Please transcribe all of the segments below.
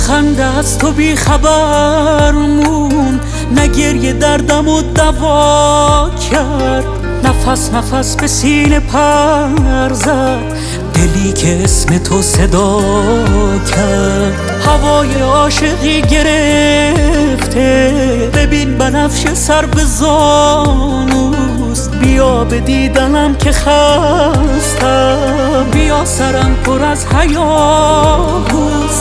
خنده از تو بی خبر مون، نه گریه دردم و دوا کرد، نفس نفس به سینه پر زد، دلی که اسم تو صدا کرد. هوای عاشقی گرفته، ببین بنفش سر به زانوست، بیا به دیدنم که خستم، بیا سرم پر از هیاهوست.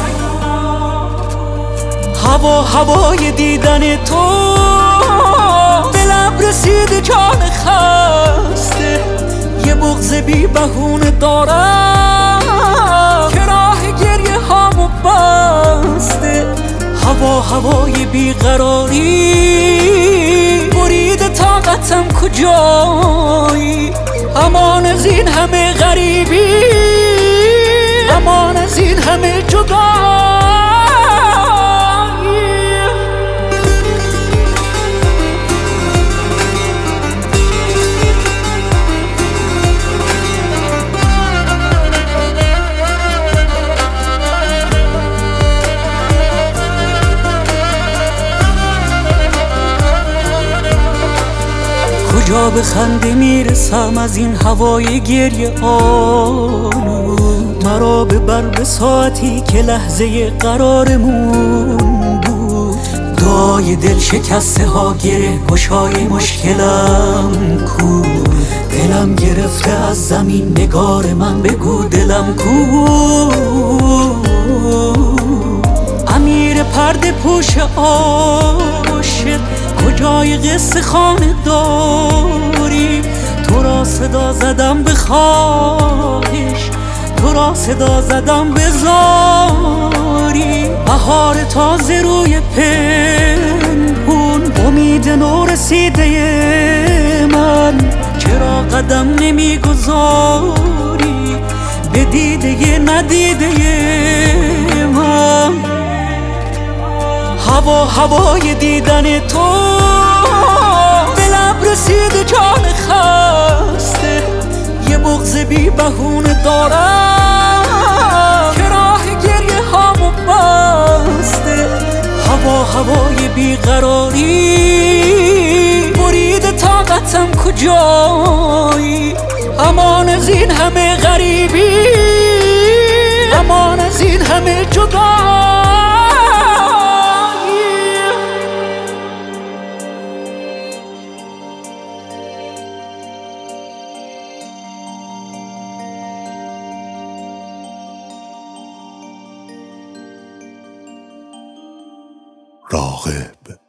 هوای دیدن تو، دلم رسید جان خسته، یه بغض بی بهونه دارم که راه گریه هامو بسته. هوای بیقراری برید طاقتم کجایی، امان از این همه غریبی، امان از این همه جدایی. کجا به خنده میرسم از این هوای گریه آلود، مرا ببر به ساعتی که لحظه قرارمون بود. دعای دل شکسته ها گره گشای مشکلم کو، دلم گرفته از زمین نگار من بگو دلم کو. امیر پرده پوش عاشق کجای قصه خانه داری، تو را صدا زدم به خواهش، تو را صدا زدم به زاری. بهار تازه روی پنهون، امید نو رسیده من، چرا قدم نمیگذاری به دیده ندیده من. هوای دیدن تو، دلم رسید جان خسته، یه بغض بی بهونه دارم که راه گریه هامو بسته. هوای بیقراری برید طاقتم کجایی، امان از این همه غریبی، امان از این همه جدایی. راغب